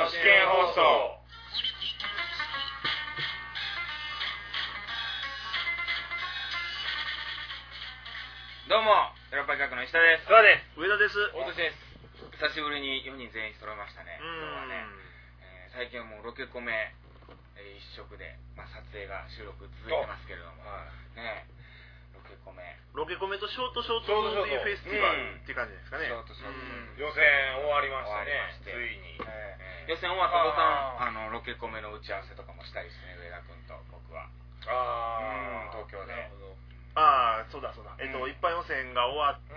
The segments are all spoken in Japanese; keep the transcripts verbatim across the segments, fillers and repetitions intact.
の試験放送。どうもヨーロッパ企画の石田です。 そうです。 上田です。 大年です。久しぶりによにん全員揃いましたね。今日はね、えー、最近はもうロケコメ、えー、一色で、まあ、撮影が収録続いてますけれども、はい、ねロケコメロケコメとショートショートムービーフェスティバルっていう感じですかね。 ショートショート予選終わりましたね。ついに、 えー、予選終わった途端あのロケコメの打ち合わせとかもしたりしてね、上田君と僕はあ東京で。 ああ、そうだそうだ、えっと、うん、一般予選が終わって、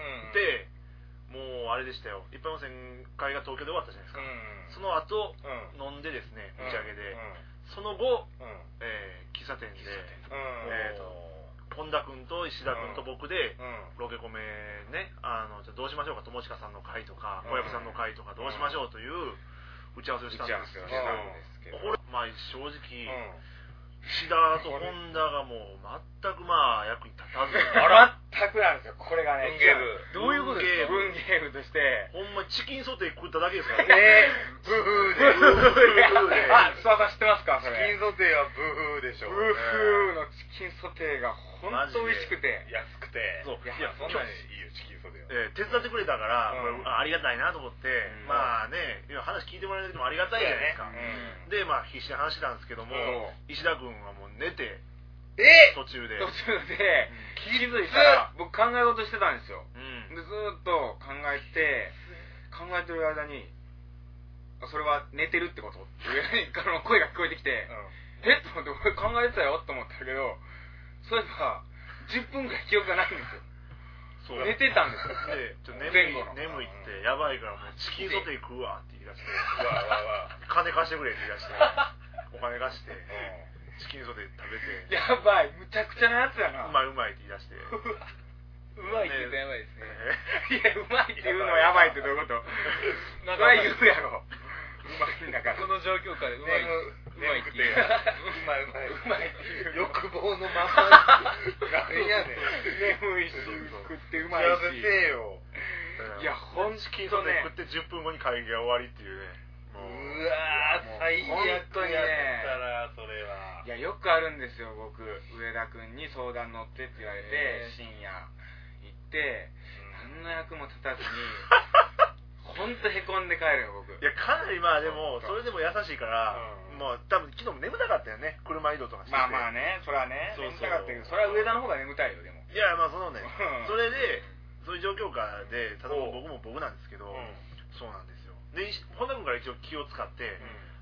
うん、もうあれでしたよ、一般予選会が東京で終わったじゃないですか、うん、その後、うん、飲んでですね、打ち上げで、うん、その後、うん、えー、喫茶店で、えーと、本田君と石田君と僕で、うん、ロケコメね、あのじゃどうしましょうか、友近さんの会とか、小籔さんの会とか、どうしましょうという打ち合わせをしたんですけど、これ、まあ正直、うん石田と本田がもう全くまあ役に立たず全くなんですよ、これがね。 文芸部どういうことですか。文芸部としてほんまチキンソテー食っただけですからね。 えー、ブフーでブフーであ、諏訪さん知ってますかそれ。 チキンソテーはブフーでしょ。 ブフーのチキンソテーが本当美味しくて安くて、 そういやそんなにいいよチキンソテーは、 えー、手伝ってくれたから、うん、ありがたいなと思って、うん、まあね話聞いてもらえる時もありがたいじゃないですか、ねうん、でまあ必死に話してたんですけども、石田君はもう寝てえ途中で途中で、うん、気づいたら僕考え事してたんですよ、うん、でずっと考えて考えてる間にそれは寝てるってことって上からの声が聞こえてきて、うん、えっと思って俺考えてたよと思ったけど、そういえばじゅっぷんぐらい記憶がないんですよ。そう寝てたんですよ。 でちょっと眠い眠いってやばいからもうチキンソテー食うわって言い出して、わわわ金貸してくれって言い出してお金貸してチキンソテー食べて、 やばいむちゃくちゃなやつやな。 うまいうまいって言い出して、 うまいって言うとやばいですね。いやうまいって言うのはやばいってどういうこと？なんか言うやろ。うまいんだから。 この状況下でうまい。 うまいって言う。 うまいうまいうまいっていう欲望のまま何やねん。 眠いし食ってうまいし。 調べてよ。 いやほんとね。 チキンソテー食ってじゅっぷんごに会議が終わりっていうね。 もううわー最悪やったらそれは。 いやよくあるんですよ僕。上田君に相談乗ってって言われて深夜行って何の役も立たずに。ほんとへこんで帰るよ僕。 いやかなりまあでもそれでも優しいから、うん、もう多分昨日も眠たかったよね、車移動とかしてて。 まあまあねそれはね眠たかったけど、それは上田の方が眠たいよでも。 いやまあそのねそれでそういう状況下で例えば僕も僕なんですけど、うん、そうなんですよ。で本田君から一応気を使って、うん、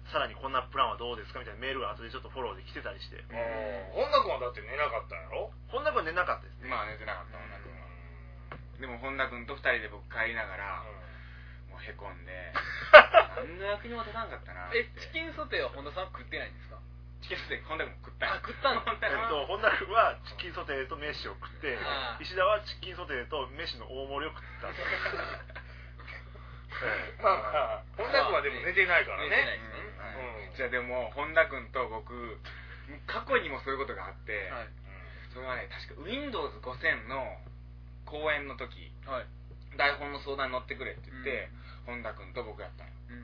さらにこんなプランはどうですかみたいなメールが後でちょっとフォローで来てたりして、うん、 本田君はだって寝なかったんやろ。 本田君は寝なかったですね。 まあ寝てなかった本田君は。でも本田君とふたりで僕帰りながら、うんへこんで何の役にも立たなかったなって。 えチキンソテーは本田さん食ってないんですか。 チキンソテー本田君も食ったんあ食ったの。 えっと本田君はチキンソテーと飯を食って石田はチキンソテーと飯の大盛りを食ったんですまあまあ本田君はでも寝てないからね。寝てないですね。じゃあでも本田君と僕過去にもそういうことがあって、はい、それはね確か ウィンドウズごせん の公演の時、はい、台本の相談に乗ってくれって言って、うん、本田君と僕やったんよ、うん、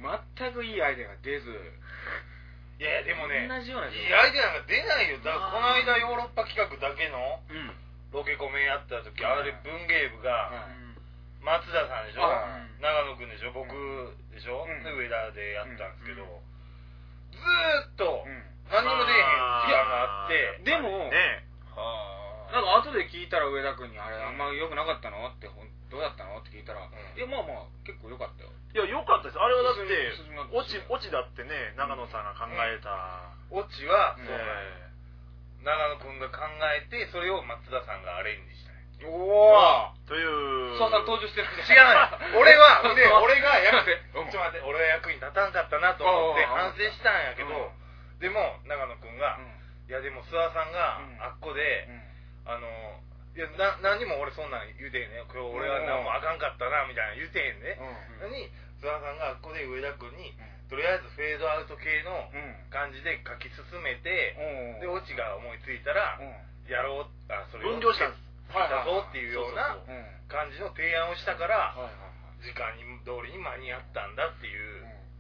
全くいいアイデアが出ず。 いやでもね同じようないいアイデアが出ないよ。だからこの間ヨーロッパ企画だけのロケコメやった時、うん、あれ文芸部が、うん、松田さんでしょ、うん、長野君でしょ、僕でしょ、うん、で上田でやったんですけど、うん、ずーっと何にも出えへん時間があって、 でもねなんか後で聞いたら上田君にあれあんま良くなかったのってどうだったのって聞いたら、うん、いやまあまあ結構良かったよ。 いや良かったです。あれはだってオチオチだってね長野さんが考えた、 うん、オチは、うん、そう長野君が考えてそれを松田さんがアレンジしたね。 おおというそうさん登場してるんじゃない。違う俺はで俺が役ちょっと待って俺は役に立たんかったなと思って反省したんやけど、うん、でも長野君が、うん、いやでも諏訪さんが、うん、あっこで、うん、あのいやな何にも俺そんなん言うてへんね。今日俺は何もあかんかったなみたいな言うてへんね。うん、に諏訪さんがあっこで上田君に、うん、とりあえずフェードアウト系の感じで書き進めて、うん、でオチが思いついたら、うん、やろうあそれを分業したんです。 だぞっていうような感じの提案をしたから、時間に通りに間に合ったんだっていう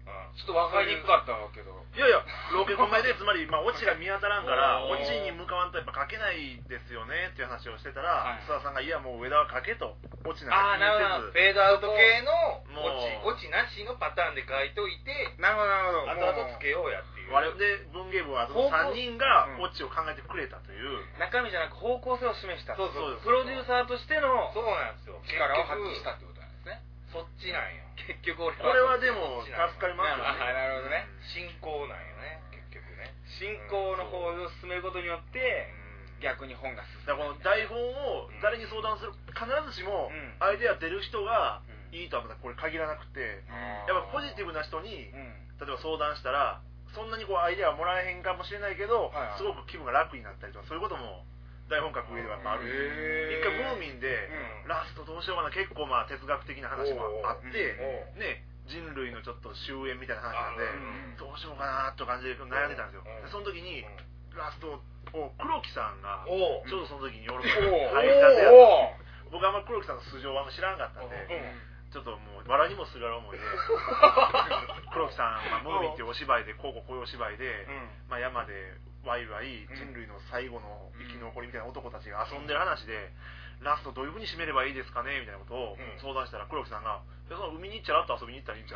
ちょっと分かりにくかったけど、 いやいやロケ込めでつまりまあオチが見当たらんからオチに向かわんとやっぱ書けないですよねっていう話をしてたら須田さんがいやもう上田は書けとオチなんか気にせずフェードアウト系のオチオチなしのパターンで書いといて、 なるほどなるほど、 後々つけようやっていう。 我々で文芸部はそのさんにんがオチを考えてくれたという、 中身じゃなく方向性を示した。 そうそう、 プロデューサーとしてのそうなんですよ、 力を発揮したってことなんですね。 そっちなんよ結局俺はこれはでも助かりますよね。 なるほどね、 進行なんよね結局ね。 進行の方を進めることによって逆に本が進む。 だからこの台本を誰に相談する、必ずしもアイデア出る人がいいとはこれ限らなくて、やっぱポジティブな人に例えば相談したらそんなにこうアイデアはもらえへんかもしれないけど、すごく気分が楽になったりとか、そういうことも台本書く上ではやっぱあるんです。一回ムーミンで、うん、ラストどうしようかな、結構まあ哲学的な話もあって、ね、人類のちょっと終焉みたいな話なんで、うん、どうしようかなって感じで悩んでたんですよ。でその時に、ラストを黒木さんがちょうどその時にヨーロッパに入りたてやった。僕あんま黒木さんの素性はあんま知らんかったんで、ちょっともう笑いにもすがる思いで黒木さん、まあ、ムーミンっていうお芝居でこうこうこういうお芝居で、まあ、山でワイワイ人類の最後の生き残りみたいな男たちが遊んでる話で、ラストどういう風に締めればいいですかねみたいなことを相談したら黒木さんが「その海に行っちゃらっと遊びに行ったらいいんちゃう?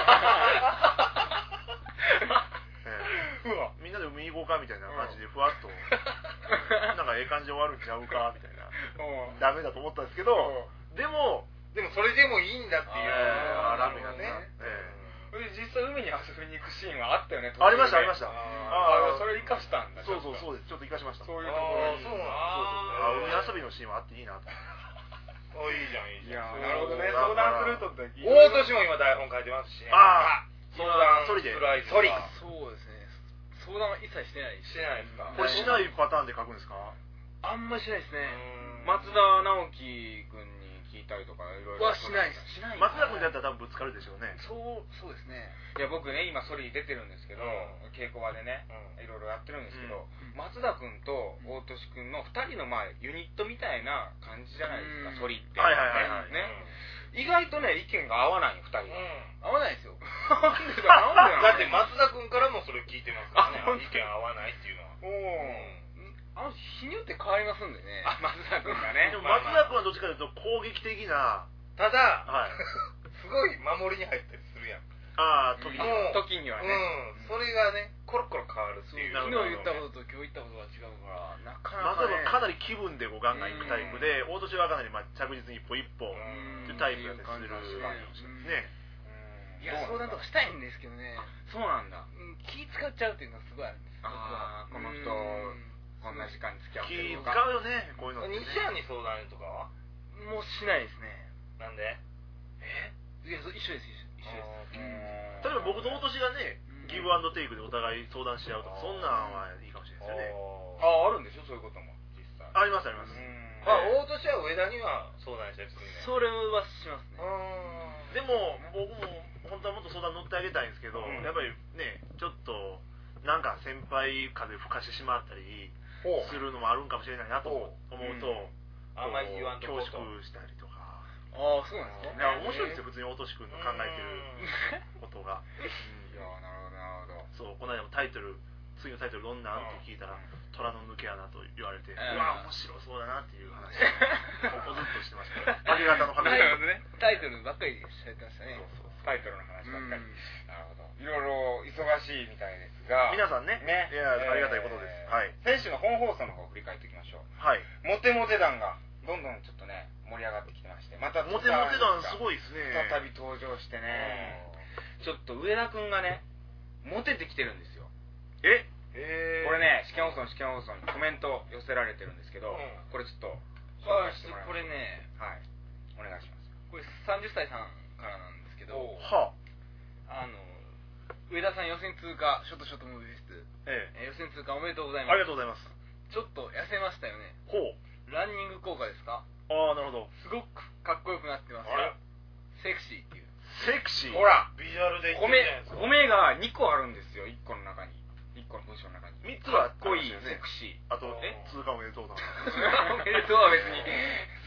ええ」みんなで海に行こうかみたいな感じでふわっとなんかええ感じで終わるんちゃうかみたいなダメだと思ったんですけど、でもでもそれでもいいんだっていうあラメがね、 実際海に遊びに行くシーンはあったよね。 ありましたありました。 ああ、それ生かしたんだ。 そうそうそうです。ちょっと生かしました。 そういうところに。 そうなんだ。海遊びのシーンはあっていいなと。 あ、いいじゃんいいじゃん。 なるほどね。相談するとって。 大年も今台本書いてますしね。 ああ、 相談ソリで。 ソリ。 そうですね。相談は一切してない。 してないですか。 これしないパターンで書くんですか？ あんまりしないですね。 松田直樹君に聞いたりとかいろいろはしないです。しない。 松田君だったら多分ぶつかるでしょうね。 そうそうですね。 いや僕ね今ソリ出てるんですけど、稽古場でねいろいろやってるんですけど、松田君と大俊君のふたりのまあユニットみたいな感じじゃないですか、ソリって。 はいはいはいはい。 ね。意外とね意見が合わないよふたり。 合わないですよ。 だって松田君からもそれ聞いてますからね。意見合わないっていうのは。 おお。 あの日によって変わりますんでね。 あ、松田君がね。 でも松田君はどっちかというと攻撃的な。 ただ、 はい、 すごい守りに入ったりするやん。 ああ、時には。時にはね。 うん。それがね、コロコロ変わるっていう。 昨日言ったことと今日言ったことが違うから、なかなか、ね。 松田君かなり気分でこうガンガンいくタイプで、大年はかなりまあ着実に一歩一歩っていうタイプやったりするね。 いや、相談とかしたいんですけどね。 そうなんだ。 気使っちゃうっていうのはすごいあるんです。 ああ、この人。こんな時間に付き合う気使うよね、こういうの。 西谷に相談とかはもうしないですね。 なんで？ え？いや、一緒です、一緒です。 例えば僕と大年がね、ギブアンドテイクでお互い相談し合うとか、そんなんはいいかもしれないですよね。 ああ、あるんでしょ、そういうことも、実際。 あります、あります。 あ、大年は上田には相談したりするね。 それはしますね。 でも、僕も本当はもっと相談乗ってあげたいんですけど、やっぱりね、ちょっと、なんか先輩風吹かしてしまったり、するのもあるんかもしれないなと思うと、 あんまり言わんとこ恐縮したりとか。 ああ、そうなんですか。 面白いですよ、普通に大年君の考えてることが。 いやー、なるほどなるほど。 そう、この間もタイトル、次のタイトルどんなんって聞いたら、虎の抜け穴と言われて、うわ、面白そうだなっていう話をここずっとしてました。明け方の話。 なるほどね。タイトルばっかりされてましたね。 そうそう、タイトルの話ばっかり。なるほど。いろいろ忙しいみたいですが、 皆さんね、 ね、 いや、ありがたいことです。はい。 先週の本放送の方を振り返っていきましょう。 はい。 モテモテ団がどんどんちょっとね盛り上がってきてまして、またモテモテ団すごいですね。 再び登場してね、ちょっと上田くんがねモテてきてるんですよ。 え？ えー、これね、試験放送の試験放送にコメント寄せられてるんですけど、これちょっと紹介してもらいます。これね、 はい、お願いします。 これさんじゅっさいさんからなんですけど、 はあの上田さん予選通過、ショットショットムービー室、ええ、予選通過おめでとうございます。 ありがとうございます。 ちょっと痩せましたよね。 ほう。 ランニング効果ですか？ ああ、なるほど。 すごくかっこよくなってますよ。セクシーっていう。 セクシー。 ほら、 ビジュアルで褒め、褒めがにこあるんですよ、いっこの中に。いっこの文章の中に。 みっつはかっこいい、セクシー。 あと、通過おめでとうだ。 おめでとうは別に、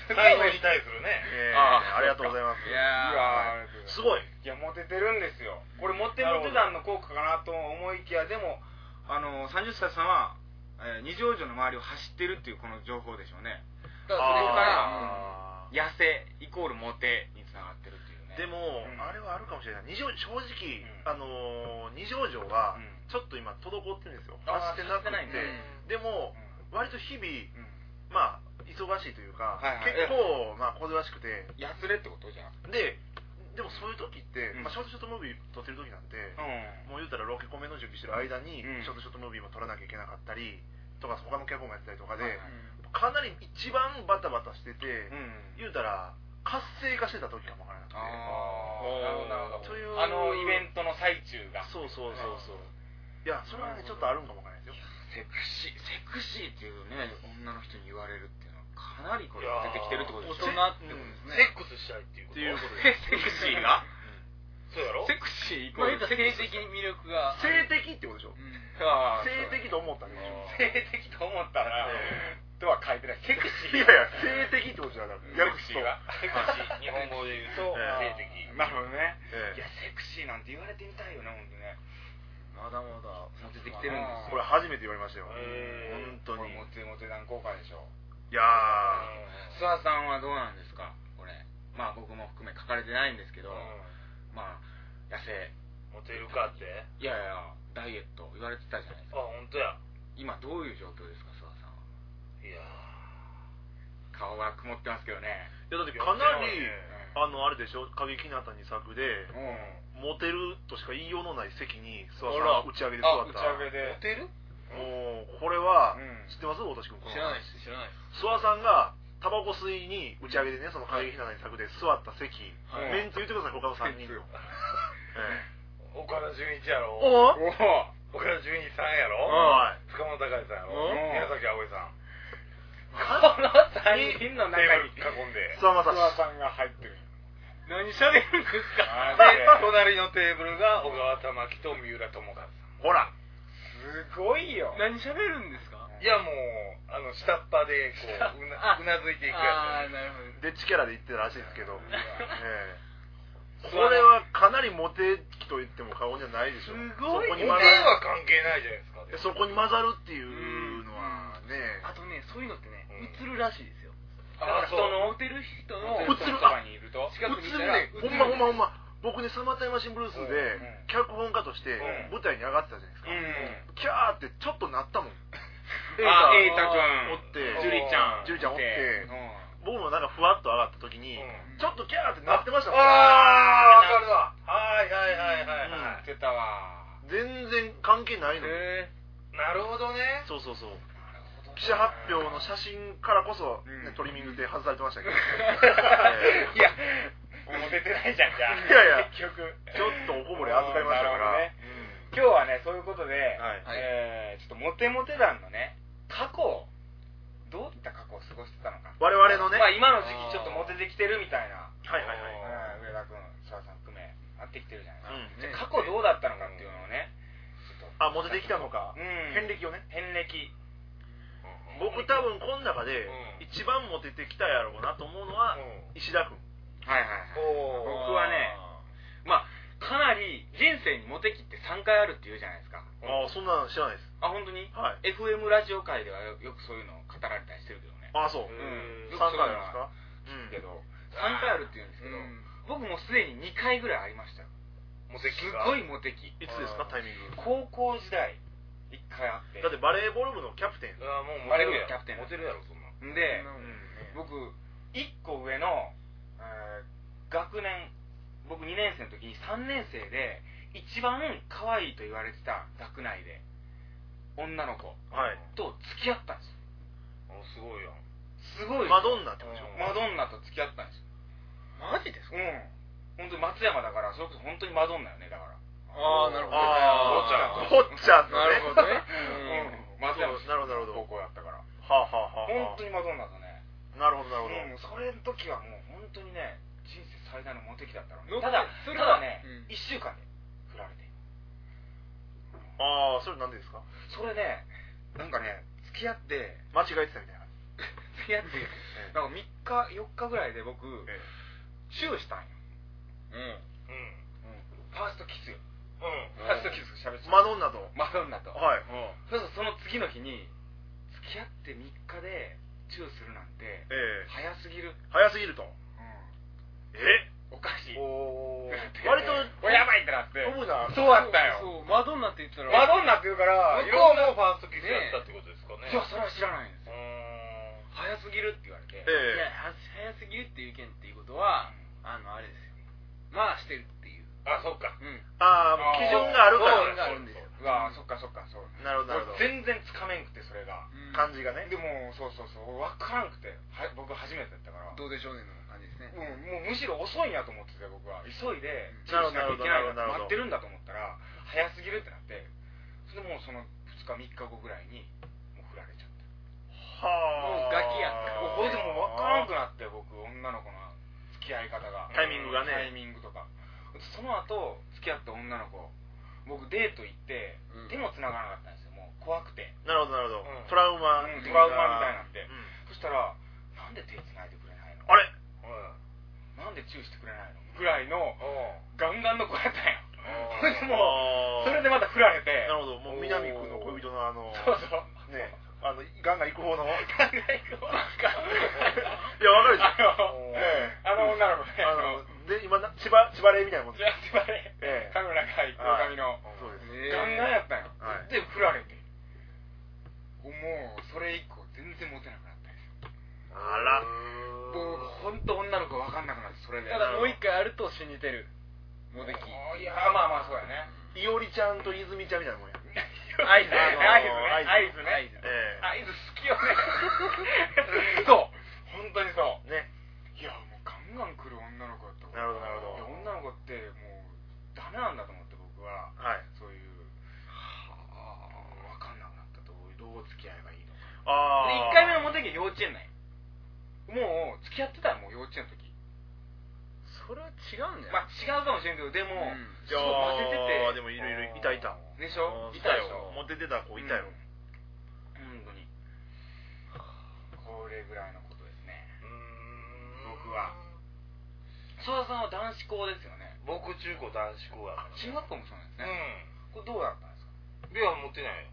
最後に対するね。 ありがとうございます。 いやすごい。 いやモテてるんですよ。これモテモテ団の効果かなと思いきや、でもあのさんじゅっさいさんは、えー、二条城の周りを走ってるっていうこの情報でしょうね。 だからそこから痩せイコールモテにつながってるっていうね。 でも、うん、あれはあるかもしれない。二条正直、うん、あのー、二条城はちょっと今滞ってるんですよ。走ってなくて、ね、でも、うん、割と日々、うん、まあ忙しいというか、はいはい、結構まあ小忙しくて、 やつれってことじゃん。 で、でもそういう時って、うん、まあショートショートムービー撮ってる時なんて、うん、もう言うたらロケコメの準備してる間に、うん、ショートショートムービーも撮らなきゃいけなかったりとか、他の脚本もやったりとかで、はいはい、かなり一番バタバタしてて、うん、言うたら活性化してた時かもわからなくて、 ああ、なるほどなるほど。というあのイベントの最中が、 そうそうそうそう。いやそれはねちょっとあるんかもわからないですよ。 セクシーセクシーっていうね女の人に言われるっていうのはかなりこれ出てきてるってことですね。 大人ってことですね。 セックスしたいっていうこと。 っていうことです。セクシーが？ そうやろ？ セクシーイコール性的魅力が性的ってことでしょ。性的と思ったね。 性的と思ったらとは書いてない。セクシー。 いやいや性的ってことじゃなくて。 セクシーはセクシー日本語で言うと性的。 なるほどね。いやセクシーなんて言われてみたいよね本当ね。 まだまだモテてきてるんですよ。これ初めて言われましたよ。 本当に。モテモテ団効果でしょ。 いやー。諏訪さんはどうなんですかこれ。まあ僕も含め書かれてないんですけど、まあ痩せモテるかって。 いやいやダイエット言われてたじゃないですか。 あ本当や。 今どういう状況ですか諏訪さんは。 いや顔が曇ってますけどね。 いやだってかなりあのあれでしょ過激なたに作で。モテるとしか言いようのない席に諏訪さん打ち上げで座った。 打ち上げで。 モテる？ もうこれは知ってます大田君。 知らないです知らないです。 諏訪さんがタバコ吸いに打ち上げでねその過激なたに作で座った席、メンツ言ってください他のさんにんの。 岡田准一やろ。 お岡田准一さんやろ。塚本隆さんやろ。宮崎あおいさん。 このさんにんの中に囲んで諏訪さんが入ってる。何しゃべるんですか。 で隣のテーブルが小川玉木と三浦友和さん。 ほらすごいよ。 何しゃべるんですか。 いやもうあの下っ端でこううなうなずいていくやつ。 ああなるほど。 デッチキャラで言ってたらしいですけど、これはかなりモテ期と言っても過言じゃないでしょ。 すごい。 モテは関係ないじゃないですか。 そこに混ざるっていうのはね。 あとねそういうのってね映るらしいですよ。 あ人のモテる人の映るそばにいると近くにいたらほんまほんまほんま僕ねサマータイムマシンブルースで脚本家として舞台に上がってたじゃないですか。キャーってちょっとなったもん。 あ瑛太君おってジュリちゃんジュリちゃんおって僕もなんかふわっと上がった時にちょっとキャーってなってましたもん。 ああわかるわ。はいはいはいはい。 言ってたわ。 全然関係ないのに。 なるほどね。 そうそうそう。記者発表の写真からこそ、ね、トリミングで外されてましたけど、 いやもう出てないじゃんじゃあ。 いやいや結局ちょっとおこぼれ預かりましたから、 ねうん、今日はねそういうことで、はいえー、ちょっとモテモテ団のね過去どういった過去を過ごしてたのか我々のね、 まあ、今の時期ちょっとモテてきてるみたいなはいはいはい、 上田君諏訪さん含めなってきてるじゃないですか、うん、過去どうだったのかっていうのをねちょっとあモテてきたのか、うん、遍歴をね遍歴僕多分この中で一番モテてきたやろうなと思うのは石田君。 はいはいはい僕はねまあかなり人生にモテ期ってさんかいあるって言うじゃないですか。 ああそんなの知らないです。 あ本当に、 はい、 エフエム ラジオ界ではよくそういうのを語られたりしてるけどね。 ああそう、うん、さんかいあるんですか。 うんけどさんかいあるって言うんですけど、うん、僕もすでににかいぐらいありましたよ。 モテ期がすごいモテ期。 いつですかタイミング。 高校時代いっかいあって。 だってバレーボール部のキャプテン。 あもうバレーボールのキャプテンモテるやろそんな。 で、うん、僕いっこ上の、えー、学年僕にねん生の時にさんねん生で一番可愛いと言われてた学内で女の子と付き合ったんですよ。 あすごいやん。 すごい。 マドンナってことでしょ。 マドンナと付き合ったんですよ。 マジですか。 うん本当に松山だからそれこそ本当にマドンナよねだから。 ああなるほど。 ああほっちゃんのね。 なるほどね。 うん松山なるほどなるほど高校やったから。はあはあはあ。 本当にマドンナだね。 なるほどなるほど。 うんそれの時はもう本当にね人生最大のモテ期だったのね。ただただねいっしゅうかんで振られて。 ああそれなんでですか。 それねなんかね付き合って間違えてたみたいな。 付き合ってだからみっかよっかぐらいで僕チューしたんよ。うんうんファーストキスよ。うんファーストキス喋ってマドンナとマドンナとはい。 そうそうその次の日に付き合ってみっかでチューするなんてええ早すぎる。 早すぎると。えおかしい。 おー割とやばいってなって。 飛ぶな。 そうだったよ。 そうマドンナって言ったらマドンナって言うから向こうもファーストキスやったってことですかね。 いやそれは知らないんですよ。早すぎるって言われて。いや早すぎるっていう意見っていうことはあのあれですよ。まあしてるっていう。 あそっか。 うん。 ああ基準があるから。 基準があるんですよ。 うわそっかそっかそう。 なるほどなるほど。 全然つかめんくてそれが感じがね。 でもそうそうそう分からんくて僕初めてだったから。 どうでしょうねの感じですね。 もうむしろ遅いんやと思ってて僕は急いでチューしなきゃいけない待ってるんだと思ったら早すぎるってなってそれでもうそのふつかみっかごぐらいにもう振られちゃったはあもうガキやったこれでもう分からんくなって僕女の子の付き合い方がタイミングがねタイミングとかその後付き合った女の子僕デート行って手も繋がらなかったんですよもう怖くてなるほどなるほどトラウマトラウマみたいになってそしたらなんで手繋いでくれないのあれなんでチューしてくれないのぐらいのガンガンの子やったんよもうそれでまた振られてなるほどもう南君の恋人のあのそうそうねあのガンガン行く方のガンガン行く方いやわかるでしょあの女の子ねあので今千葉千葉霊みたいなもん千葉霊神村会黒髪のそうですガンガンやったんよで振られてもうそれ以降全然モテなくなったんですよあらもう本当女の子分かんなくなってそれでただもう一回あると信じてるモテキいやまあまあそうやねいおりちゃんと泉ちゃんみたいなもんや合図ね合図ね合図好きよねそう本当にそうねいやもうガンガン来る女の子だったなるほどなるほど女の子ってもうダメなんだと思って僕はそういう分かんなくなったとどう付き合えばいいのかでいっかいめのモテ期幼稚園内もう付き合ってたらもう幼稚園の時それは違うんだよまあ違うかもしれんけどでもすごい混ぜててでもいろいろいたいたでしょいたよモテてた子いたよ本当にこれぐらいのことですね僕は曽田さんは男子校ですよね僕中高男子校やから中学校もそうなんですねこれどうだったんですかいや持ってないよ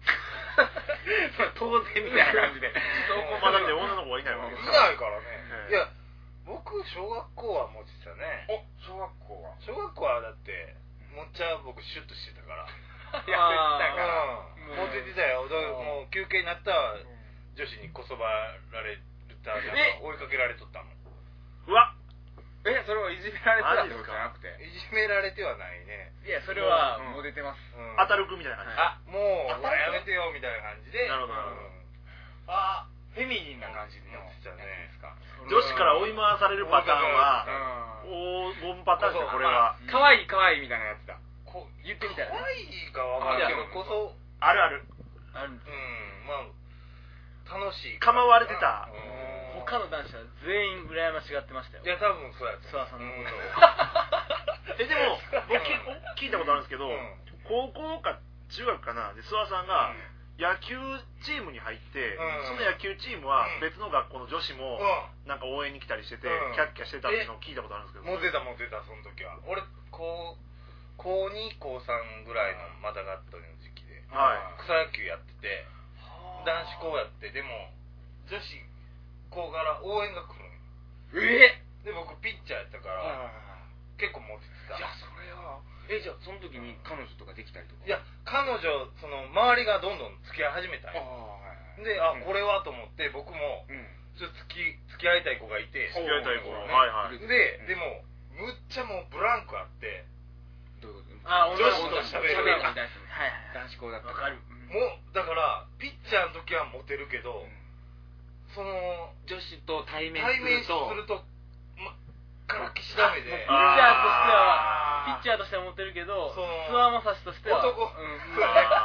当然みたいな感じでまあだって女の子はいないわけいないからねいや僕小学校は持ってたねお小学校は小学校はだってもっちゃ僕シュッとしてたからやってたから持っててたよもう休憩になったら女子にこそばられた追いかけられとったもんうわえそれはいじめられてたってことじゃなくていじめられてはないねいやそれはモテてます当たるくみたいな感じあもうやめてよみたいな感じでなるほどなるほどあフェミニンな感じのやってたね女子から追い回されるパターンは黄金パターンですよこれは可愛い可愛いみたいなやつだ言ってみたら可愛いか分からんけどこそあるあるあるうんまあ楽しい構われてた他の男子は全員羨ましがってましたよいや多分そうやつ諏訪さんのことをえでも僕聞いたことあるんですけど高校か中学かなで諏訪さんが野球チームに入ってその野球チームは別の学校の女子もなんか応援に来たりしててキャッキャしてたっていうのを聞いたことあるんですけど持ってた持ってたその時は俺高高に高さんぐらいのまだがっとりの時期で草野球やってて男子校やってでも女子校から応援が来るのえで僕ピッチャーやったから結構持ってたいやそれはえじゃあその時に彼女とかできたりとかいや彼女その周りがどんどん付き合い始めたんよであこれはと思って僕もちょっと付き付き合いたい子がいて付き合いたい子はいはいででもむっちゃもうブランクあってどういうことあ女子と喋るみたいな男子校だったからもうだからピッチャーの時はモテるけどその女子と対面対面すると真っからきしだめでピッチャーとしてはピッチャーとしては持ってるけど諏訪正史としては男うんう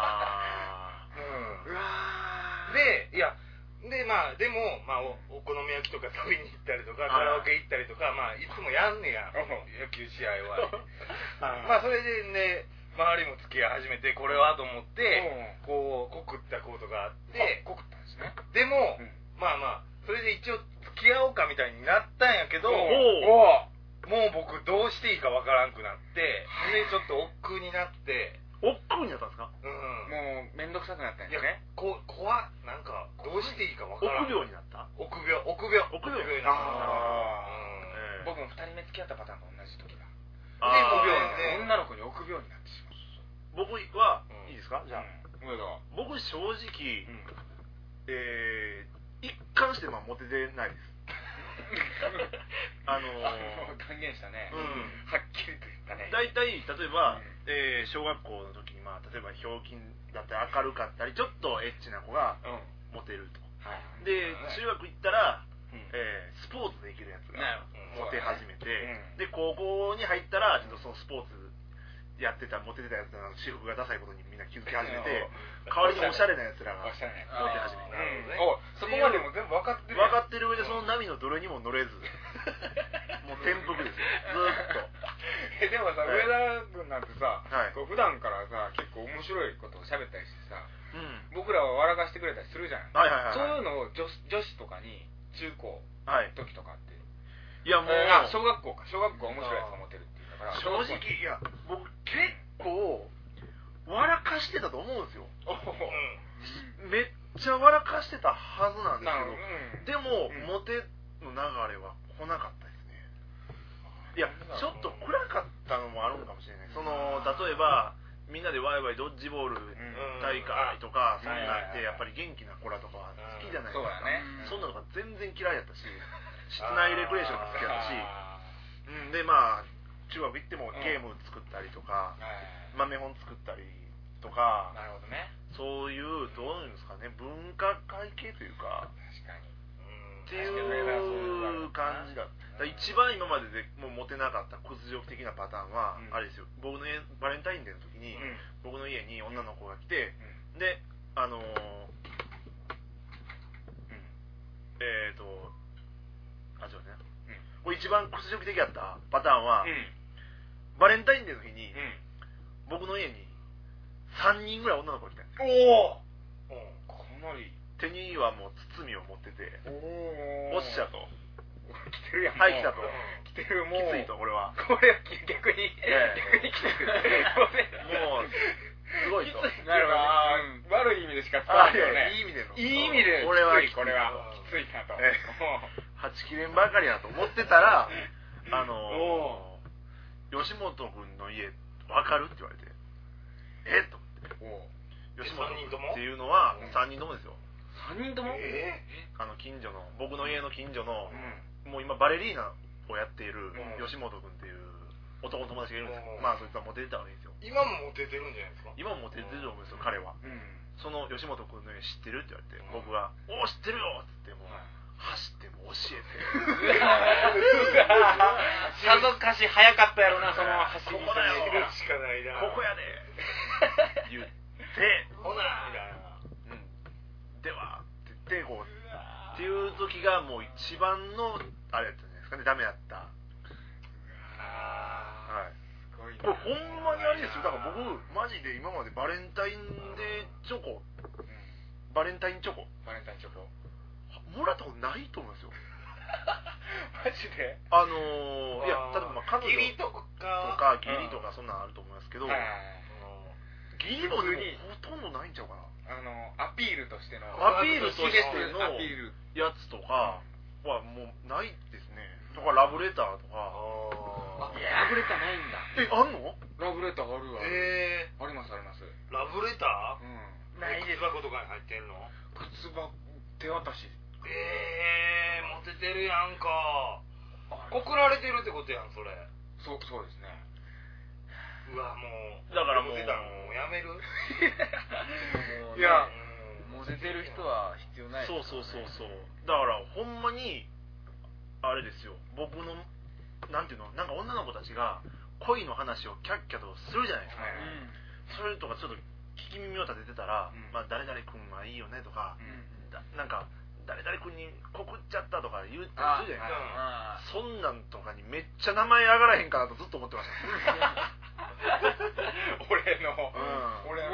わでいやでまあでも、まあ、お, お好み焼きとか食べに行ったりとかカラオケ行ったりとか、まあ、いつもやんねや野球試合はまあそれでね周りも付き合い始めてこれはと思ってこう告ったことがあって告ったんですねでも、うん、まあまあそれで一応付き合おうかみたいになったんやけど、もう僕どうしていいかわからんくなって、でちょっと億劫になって。 億劫になったんですか？ うん、もうめんどくさくなったんですね。 こ怖っ、なんかどうしていいかわからん。 臆病になった？ 臆病、臆病、 臆病になった。 僕もふたりめ付き合ったパターンと同じ時だ。 で臆病女の子に臆病になってしまう。 僕はいいですか？じゃあ僕正直え一貫してまあモテてないです。 あの断言したね。はっきりと言ったね。 大体例えばえ小学校の時にまあ例えばひょうきんだったり明るかったりちょっとエッチな子がモテると。で中学行ったらえスポーツできるやつがモテ始めて、で高校に入ったらちょっとそのスポーツやってたモテてたやつの私服がダサいことにみんな気づき始めて、代わりにおしゃれなやつらがモテ始めた。 そこまでも全部分かってる。 分かってる上でその波のどれにも乗れず、もう転覆ですよ。ずーっと。 えでもさ、上田君なんてさ、普段からさ結構面白いことを喋ったりしてさ、僕らは笑かしてくれたりするじゃない。そういうのを女女子とかに中高時とかって。いやもう小学校か小学校面白いやつがモテるっていうから。 正直いや僕結構笑かしてたと思うんですよ。めっちゃ笑かしてたはずなんですけど、でもモテの流れは来なかったですね。いやちょっと暗かったのもあるんかもしれない。その例えばみんなでワイワイドッジボール大会とかそんなんってやっぱり元気な子らとかは好きじゃないですか。そんなのが全然嫌いやったし、室内レクレーションが好きやったし、うんでまあ中学行ってもゲーム作ったりとか、豆本作ったりとか、 なるほどね。 そういうどういうんですかね、文化会系というか、 確かにっていう感じだ。一番今まででもうモテなかった屈辱的なパターンは、あれですよ。僕のバレンタインデーの時に、僕の家に女の子が来て、であのえっとあ違うね。これ一番屈辱的やったパターンは。バレンタインデーの日に、うん、僕の家にさんにんぐらい女の子が来たんです。 おお、かなり手にはもう包みを持ってて、おおっしゃと来てるやん。 はい来たと来てる。もうきついとこれはこれは逆に、ええ、逆に来てる。 もうすごいと。 なるほど。悪い意味でしか使わないよね。 いい意味での。 いい意味で。 これはこれはきついなと。 はちきれんばかりだと思ってたら、あのー。吉本君の家分かるって言われて、えっと思って吉本君っていうのはさんにんともですよ。 さんにんとも？ えー、あの近所の僕の家の近所の、うん、もう今バレリーナをやっている吉本君っていう男の友達がいるんですよ。うん、まあそいつはモテてたわけですよ。 今もモテてるんじゃないですか。 今もモテてると思うんですよ、彼は。うん、その吉本君の家知ってるって言われて、うん、僕が「おお知ってるよ」っつってもう。うん走っても教えてさぞかし早かったやろな、その走り。 ここだよしかないな、 ここやで言ってほなみたいな、 うん、ではって言ってこうっていう時がもう一番のあれやったんじゃないですかね、ダメやった。はい、すごいな。これほんまにあれですよ。だから僕マジで今までバレンタインデーチョコ、うん、バレンタインチョコバレンタインチョコもらったことないと思うんですよ。 マジで？ あのー、いや例えばまあ彼女義理とかとか義理とかそんなんあると思いますけど、義理もでもほとんどないんちゃうかな。 あのアピールとしてのアピールとしてのやつとかはもうないですね。とかラブレターとか。 あ、ラブレターないんだ。 え、あんの？ ラブレターあるわ。 えー、 ありますあります。 ラブレター？ うん。 ないです。靴箱とかに入ってんの？ 靴箱手渡し。 えー、モテてるやんか。告られてるってことやん、それ。 そう、そうですね。 うわ、もうだからもうモテたらもうやめる。 いや、 モテてる人は必要ない。 そうそうそうそう。だからほんまにあれですよ。僕のなんていうの、なんか女の子たちが恋の話をキャッキャとするじゃないですか。うん、それとかちょっと聞き耳を立ててたら、うん、まあ誰々君はいいよねとか、うん、だなんか。誰々君に告っちゃったとか言ってるじゃないですか。そんなんとかにめっちゃ名前上がらへんかなとずっと思ってました。 俺の、 うん、俺の、ね、ものすごい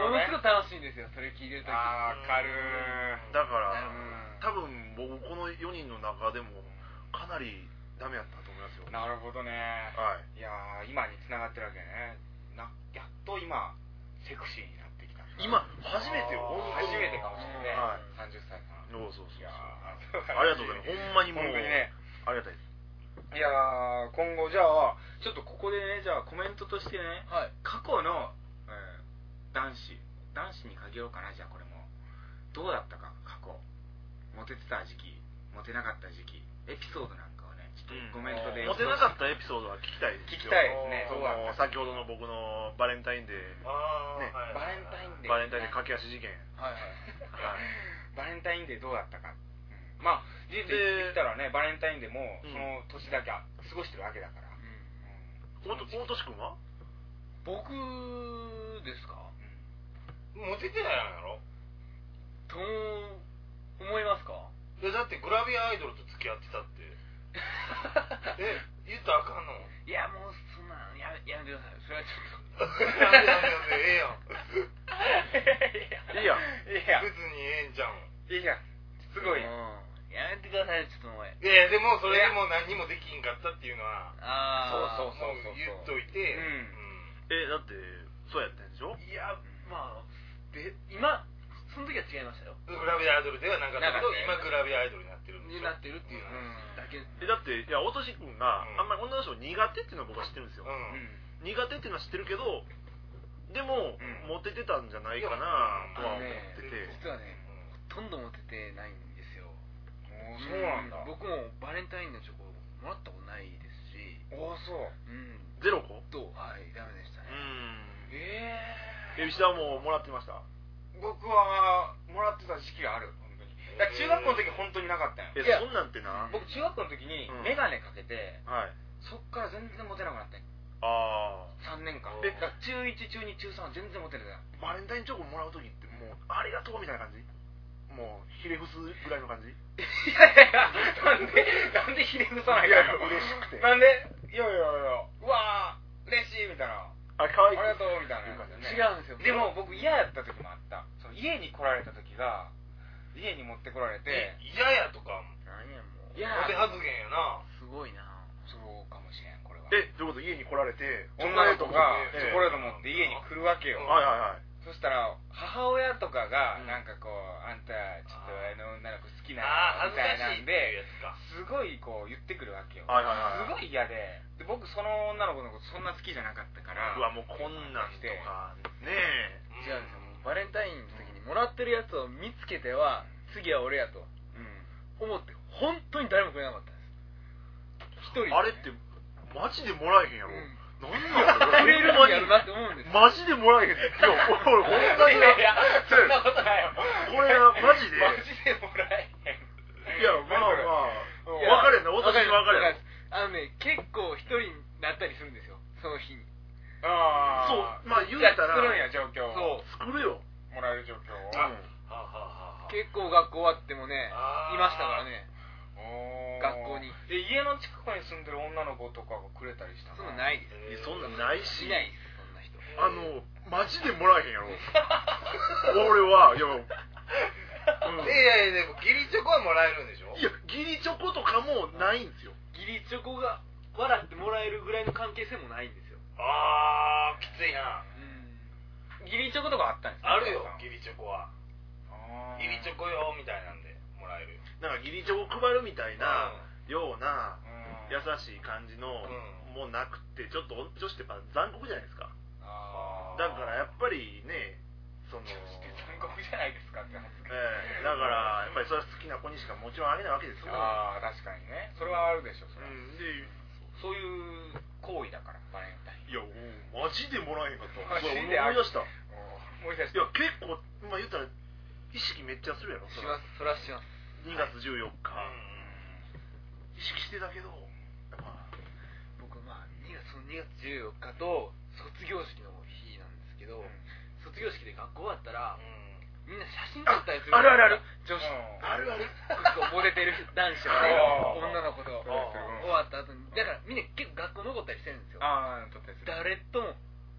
楽しいんですよ、それ聞いてるとき。 あー、わかる。 だから多分僕このよにんの中でもかなりダメやったと思いますよ。 なるほどね。 はい。 いやー、今に繋がってるわけね。なやっと今セクシーになってきた。 今初めてよ。 初めてかもしれないね。 はい。 さんじゅっさいかな。 そうそうそう。 いやーありがとうございます。ほんまにもう本当にね。 ありがたいです。 いやー、今後じゃあちょっとここでね、じゃあコメントとしてね、 はい。 過去の、えー男子男子に限ろうかな。じゃあこれもどうだったか、過去モテてた時期、モテなかった時期、エピソードなんかをね、ちょっとコメントで、 モテなかったエピソードは聞きたいですよ。 聞きたいですね。 その先ほどの僕のバレンタインデー、 あー、 ねはいバレンタインデーバレンタインデー駆け足事件。 はいはい。 バレンタインデーどうだったか、うん、まあ事実できたらね、バレンタインデーもその年だけ過ごしてるわけだから、 大俊君は僕ですか？ モテてないやろと思いますか？ いやだってグラビアアイドルと付き合ってたってえ、言ったらあかんの？ いやもうそんなややめてください。それはちょっとやめやめやめ、ええやん。 いいやん。 いや別にええんちゃうん。 いやすごい、 うんやめてください。ちょっともういやでもそれでも何にもできんかったっていうのはああそうそうもう言っといて、 うんえ、だってそうやったんでしょ？ いやまあで今その時は違いましたよ。 グラビアアイドルではなかったけど、 なかった今グラビアアイドルになってるんでしょ。 になってるっていう話だけ。 え、だっていや、落とし君がうんあんまり女の人を苦手っていうのは僕は知ってるんですよ。 うん苦手っていうのは知ってるけど、でも、 うんモテてたんじゃないかなとは思ってて。 実はねほとんどモテてないんですよ。 おーそうなんだ、 僕もバレンタインのチョコもらったことないですし、 おおそううんゼロ個？ とはいダメでしたうね。 ん。 ええ、石田はもうもらってました？ ー、僕はもらってた時期がある、本当に。だから中学校の時本当になかったんよ。 え、 いやそんなんてな。 僕中学校の時にうんメガネかけて、 はい。 そっから全然モテなくなったんよ。 あさんねんかん。 えだから中いち、中に、中さんは全然モテるな。 あ。バレンタインチョコもらう時ってもうありがとうみたいな感じ？もうひれ伏すぐらいの感じ？ いやいやいや、なんで、なんでひれ伏さないかんの？ 嬉しくて。 なんで、いやいやいや、うわー、嬉しいみたいな。 あ、可愛い。 ありがとうみたいな感じでね。 違うんですよ。 でも僕嫌やった時もあった。その家に来られた時が、家に持ってこられて、 え嫌やとか何やもういやモテ発言やな。 すごいな。 そうかもしれん、これは。 え、どういうこと？家に来られて、 女の子がチョチョコレート持って家に来るわけよ。 うんはいはいはい。 そしたら母親とかがうんなんかこう、あんたちょっとあの女の子好きなあー、 のみたいなん恥ずかしいっていうでやつか。 すごいこう言ってくるわけよ。 はいはいはいすごい嫌で、で僕その女の子のことそんな好きじゃなかったから。 うわ、もうこんなんとか、ねえ。 違うんですよ。バレンタインの時にもらってるやつを見つけては次は俺やとうん。 思って本当に誰もくれなかったんです。一人あれってマジでもらえへんやろ。 うんなんやろ。 くれるんやろなって思うんですよ。 マジでもらえへんねん。いや、俺ほんまにな。 いやいや、そんなことないよ。 これはマジで。 マジでもらえへん。 いや、まあまあ、 いや分かれんな、私に分かれん。 あのね、結構一人になったりするんですよ、その日に。 あそう、まあ言うたら、 作るんや、状況を。 作るよ。 もらえる状況を。 あうんはあはあはあはあ結構学校終わってもね、 あーいましたからね。 おー学校にえ、家の近くに住んでる女の子とかがくれたりしたそんなないです。 いやそんなんないしいないです、そんな人。 あの、マジでもらえへんやろ。俺は、いや、うんいやいや、でも、義理チョコはもらえるんでしょ？ いや、義理チョコとかもないんですよ。 義理チョコが笑ってもらえるぐらいの関係性もないんですよ。 あー、きついな。 うん。 義理チョコとかあったんですか？ あるよ、義理チョコは。 あー義理チョコよ、みたいなんで、もらえるよ。 なんか義理チョコ配るみたいな、ような、 うん優しい感じの、 うんもうなくて、ちょっと女子ってやっぱ残酷じゃないですか。 あーだからやっぱりね、その、 女子って残酷じゃないですかって話ですけどええだから、やっぱりそれは好きな子にしかもちろんあげないわけですよ。 ああ、確かにね。それはあるでしょ、それは。 うん、で、 そういう行為だから、バレンタイン。 いや、もうマジでもらえへんかった。 マジでそれ思い出した。い思い出した。 や、結構、まあ言ったら、意識めっちゃするやろ。 します、それはします。 にがつじゅうよっか。 う意識してたけど、やっぱ、 僕、まあ、にがつ、そのにがつじゅうよっかと卒業式の日なんですけど、卒業式で学校終わったら、みんな写真撮ったりする。 あるあるある。 女子。 あるある。 こうモテてる男子がねあー女の子と撮ったりする終わった後にだからみんな結構学校残ったりしてるんですよ。 ああ、撮ったりする。 誰とも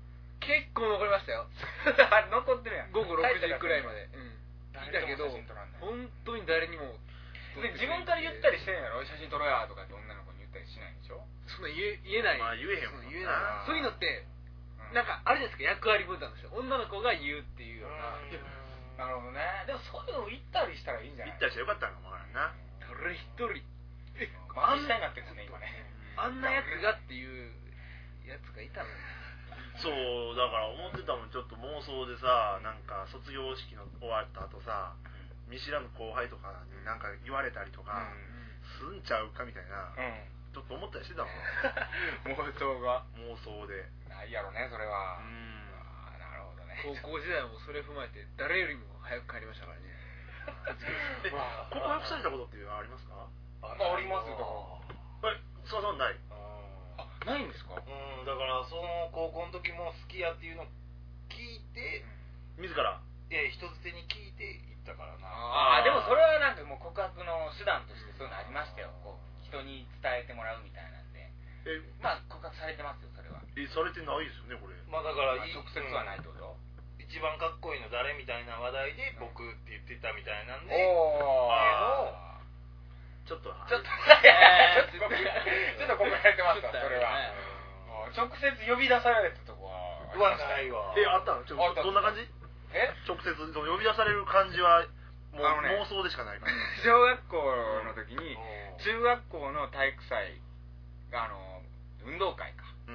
結構残りましたよ残ってるやん。 午後ろくじくらいまで、うん、いたけど写真撮らんねん本当に誰にもで自分から言ったりしてんやろ、写真撮ろうやとかって女の子に言ったりしないんでしょ。 そんな言え言えない、 まあ言えへんもんなそう言えないそういうのってなんかあれですか、役割分担として女の子が言うっていうような、 なるほどね。でもそういうの言ったりしたらいいんじゃない。 行ったりしたらよかったのかもわからんな。 誰一人えあんなになってるんですね今ね。 あんなやつがっていうやつがいたのにそうだから思ってたもん、ちょっと妄想でさ、なんか卒業式の終わった後さ、見知らぬ後輩とかになんか言われたりとか、すんちゃうかみたいな、ちょっと思ったりしてたもん妄想が妄想でないやろねそれは。 うん、 あなるほどね。 高校時代もそれ踏まえて誰よりも早く帰りましたからねえ告白されたことっていうのはありますか？ まあありますよ。だからえ、そうそうない。 あ、ないんですか？ うん、だからその高校の時も好きやっていうのを聞いて、 自らいや人づてに聞いて行ったからな。 ああでもそれはなんかもう告白の手段としてそういうのありましたよ。こう人に伝えてもらうみたいなんで。 え、 まあ告白されてますよそれは。 え、されてないですよねこれ。 まあだから、 まあ、直接はないってこと？ 一番かっこいいの誰みたいな話題で僕って言ってたみたいなんで、 おーちょっとちょっといやちょっと告られてますかそれは。直接呼び出されたとこはうわないわ。 え、あったの？ちょどんな感じ？ え？ 直接その呼び出される感じはもう、 あのね、 妄想でしかないから。 小学校の時に中学校の体育祭あの運動会か、うん、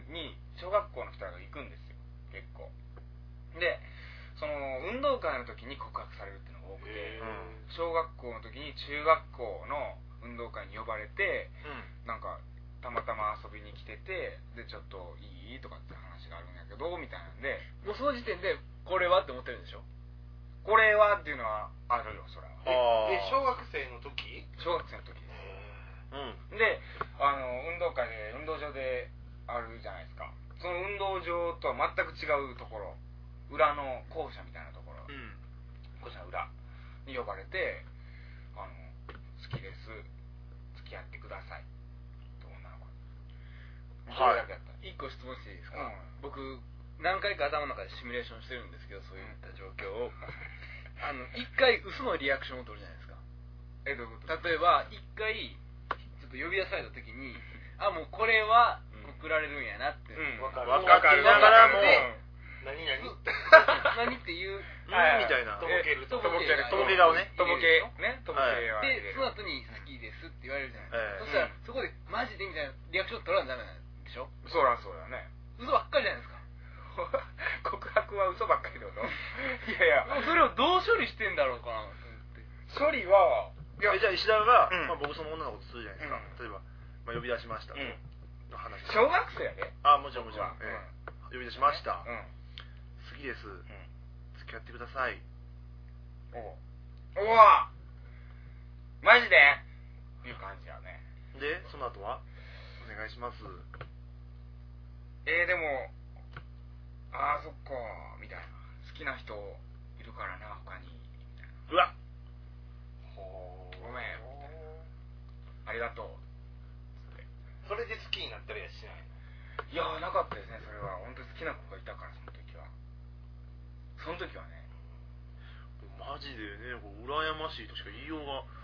に小学校の人らが行くんですよ結構で。その運動会の時に告白されるっていうのが多くて、小学校の時に中学校の運動会に呼ばれて、うん、なんかたまたま遊びに来てて、でちょっといいとかって話があるんやけどみたいなんで、 もうその時点でこれはって思ってるんでしょ。 これはっていうのはあるよそれは。 え小学生の時？ 小学生の時です。うん、であの運動会で運動場であるじゃないですか。その運動場とは全く違うところ、裏の校舎みたいなところ、うん、校舎の裏に呼ばれて、あの好きです付き合ってくださいと女の子に。それだけやった。 いっこ質問していいですか？うん、僕何回か頭の中でシミュレーションしてるんですけど、そういった状況をあの一回嘘のリアクションを取るじゃないですか。 えどういうこと？ 例えば一回ちょっと呼び出された時に、あもうこれは告られるんやなって、 うん、分かる分かりながらも何何何っていうみたいなとぼけるとぼけるとぼけ顔ねとぼけねとぼけはでその後に好きですって言われるじゃないですか。そしたらそこでマジでみたいなリアクション取らんダメなんでしょ。 そらそうだね。 嘘ばっかりじゃないですか。 告白は嘘ばっかりってこと？いやいやそれをどう処理してんだろうかなって。 処理はいやじゃあ石田が、うんまあ、僕その女の子とするじゃないですか、うん、例えば、まあ、呼び出しましたと、うん、の話小学生やで。 あもちろんもちろん、ええ、呼び出しました、うん、好きです、うん、付き合ってください。 おおわマジでいう感じやね。 でその後はお願いします。 えー、でもあーそっかみたいな、好きな人いるからな他にみたいな。 うわごめんありがとうつって。 それで好きになったりはしない？ いやなかったですね。それは本当に好きな子がいたから、その時はその時はねマジでねこう羨ましいとしか言いようが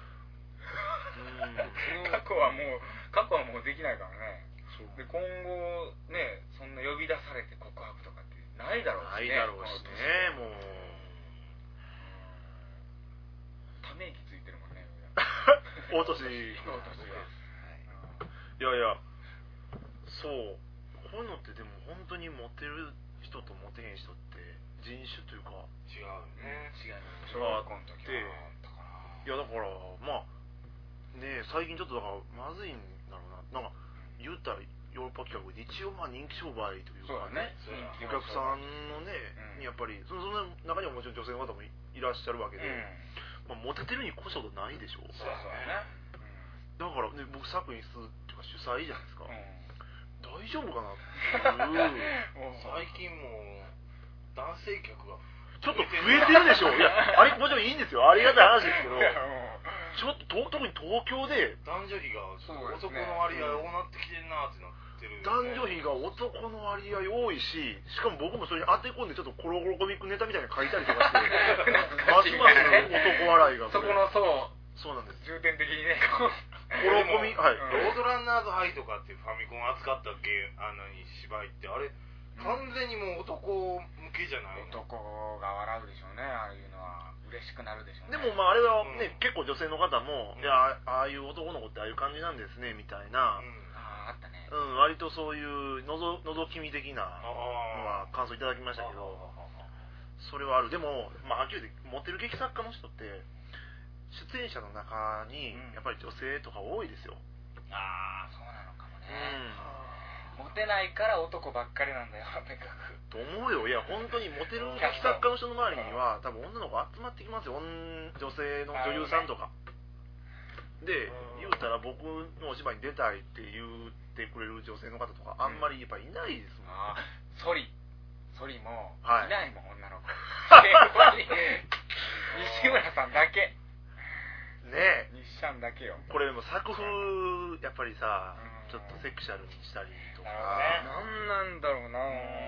うん過去はもう過去はもうできないからね。で今後ねそんな呼び出されて告白とかってないだろうしね。 ないだろうしね。もうため息ついてるもんね大年大年が。 いやいやそうこういうのってでも本当にモテる人とモテへん人って人種というか違うね。 違う小学校の時はあったかな。 いやだからまあね最近ちょっとだからまずいんだろうな。なんか言ったらヨーロッパ企画で一応まあ人気商売というかね、お客さんのね、うん、にやっぱりその中にはもちろん女性の方も い, いらっしゃるわけで、うんまあ、モテてるに越したことないでしょ。 そうそうね、 だから、ね、僕作品室っていうか主催じゃないですか、うん、大丈夫かなっていう最近もう男性客がちょっと増えてるでしょ。いやあれもちろんいいんですよ、ありがたい話ですけどちょっと特に東京で男女比が男の割合多なってきてんなってなって、 ってる、 男女比が男の割合多いし、しかも僕もそれに当て込んでちょっとコロコロコミックネタみたいに書いたりとかしてますます男笑いがそこのそうそうなんです。 重点的にねコロコミ、はい、 ロードランナーズハイとかっていうファミコン扱ったゲーあの芝居ってあれ完全にもう男向けじゃないの？ 男が笑うでしょうね、ああいうのは嬉しくなるでしょうね。 でもまああれはね、 うん、 結構女性の方も、うん、いやああいう男の子ってああいう感じなんですねみたいな、うん、 あああったね、 うん、割とそういうのぞのぞき見的なのは感想いただきましたけど、それはある。でもまあはっきり言ってモテる劇作家の人って出演者の中にやっぱり女性とか多いですよ。 ああそうなのかもね、 うん、 モテないから男ばっかりなんだよとにかくと思うよ。いや本当にモテる劇作家の人の周りには多分女の子集まってきますよ。女性の女優さんとかで言うたら僕のお芝居に出たいって言ってくれる女性の方とかあんまりやっぱいないですもん。 あソリソリもはいいないもん、女の子西村さんだけねえ、 西ちゃんだけよ。 これでも作風やっぱりさ、ちょっとセクシャルにしたりとか、 なんなんだろうな。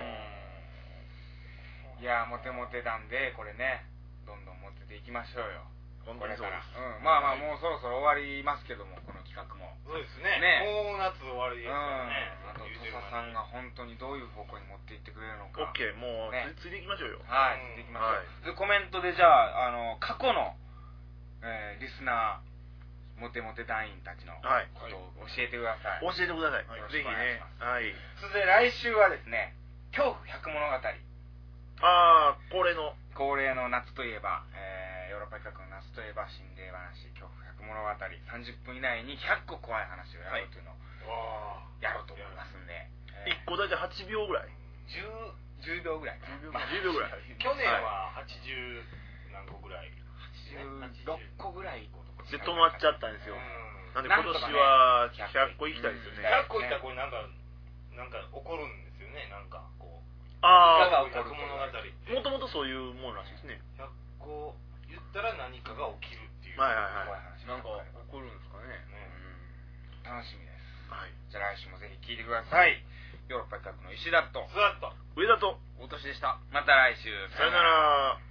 いやモテモテなんでこれねどんどんモテていきましょうよ。 本当にそうです。 うん、まあまあもうそろそろ終わりますけども、この企画も。 そうですね。 ねもう夏終わりですからね。 あと土佐さんが本当にどういう方向に持っていってくれるのか。 オッケー、もう、 ね、 ついていきましょうよ。 はい、ついていきましょう。はい、でコメントでじゃああの過去の、えー、リスナーモテモテ団員たちのことを教えてください。 教えてください。はい、ぜひね。はい。 それで来週はですね、恐怖百物語。 ああ、恒例の恒例の夏といえば、えー、ヨーロッパ企画の夏といえば心霊話恐怖百物語さんじゅっぷん以内にひゃっこ怖い話をやろうというのをやろうと思いますんで、 いっこ大体はちびょうぐらい 10, 10秒ぐらいかな、 じゅうびょう、まあ、じゅうびょうぐらい去年ははちじゅう何個ぐらいはちじゅうろっこぐらいで止まっちゃったんですよ。なんで今年はひゃっこ行きたいですよね。 ひゃっこ行ったらこれなんかなんか起こるんですよね。なんかこうああ、百物語もともとそういうものらしいですね。 ひゃっこ言ったら何かが起きるっていう、 はいはいはい、 なんか起こるんですかね。ね、うん、楽しみです。 はい、 じゃあ来週もぜひ聞いてください。ヨーロッパ企画の石田とスワッと上田と大年でした。また来週。 さよなら。